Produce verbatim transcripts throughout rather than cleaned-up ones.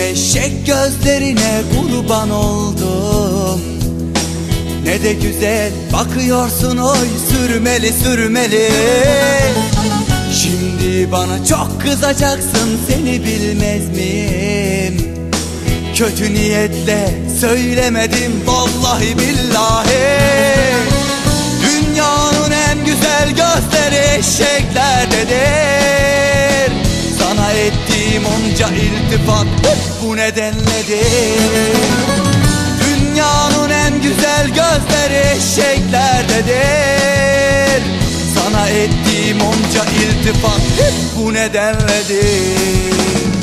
eşek gözlerine kurban oldum. Ne de güzel bakıyorsun oy sürmeli sürmeli. Şimdi bana çok kızacaksın, seni bilmez miyim? Kötü niyetle söylemedim vallahi billahi. Dünyanın en güzel gözleri eşeklerdedir. Sana ettiğim onca iltifat bu nedenledir. Dünyanın en güzel gözleri eşeklerdedir. Sana ettiğim onca iltifat bu nedenledir.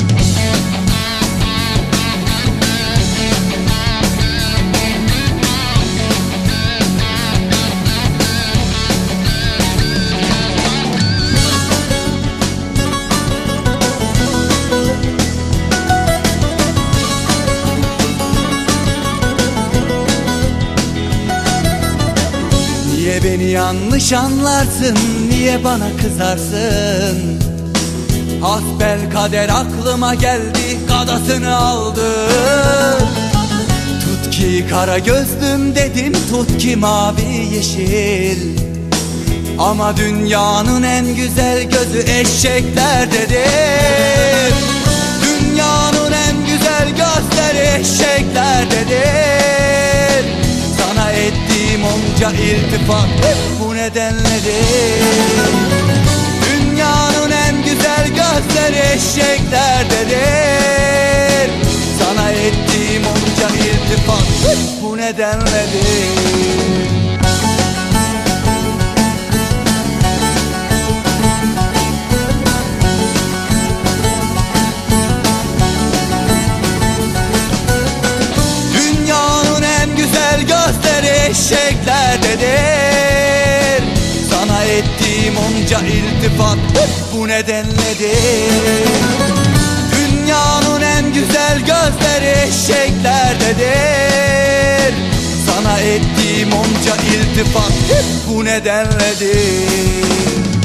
Niye beni yanlış anlarsın, niye bana kızarsın? Hasbelkader aklıma geldi, kadasını aldı. Tut ki kara gözlüm dedim, tut ki mavi yeşil. Ama dünyanın en güzel gözü eşeklerdedir. Dünyanın en güzel gözleri eşeklerdedir. Sana ettiğim onca iltifat bu nedenledir. Dünyanın en güzel gözleri eşeklerdedir. Sana ettiğim onca iltifat bu nedenledir. Gözleri eşeklerdedir. Sana ettiğim onca iltifat bu nedenledir. Dünyanın en güzel gözleri eşeklerdedir. Sana ettiğim onca iltifat bu nedenledir.